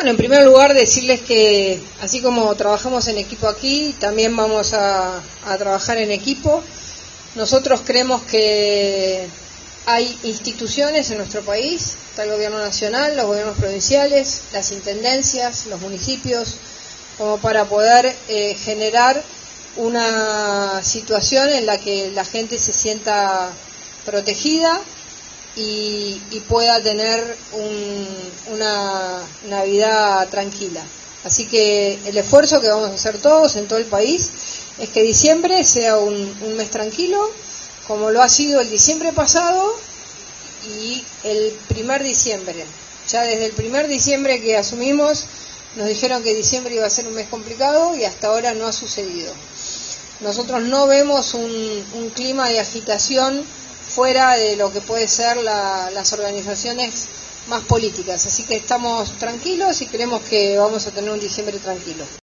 Bueno, en primer lugar decirles que así como trabajamos en equipo aquí, también vamos a trabajar en equipo. Nosotros creemos que hay instituciones en nuestro país, está el gobierno nacional, los gobiernos provinciales, las intendencias, los municipios, como para poder generar una situación en la que la gente se sienta protegida y pueda tener una Navidad tranquila. Así que el esfuerzo que vamos a hacer todos en todo el país es que diciembre sea un mes tranquilo, como lo ha sido el diciembre pasado y el primer diciembre. Ya desde el primer diciembre que asumimos nos dijeron que diciembre iba a ser un mes complicado y hasta ahora no ha sucedido. Nosotros no vemos un clima de agitación fuera de lo que puede ser las organizaciones más políticas, así que estamos tranquilos y creemos que vamos a tener un diciembre tranquilo.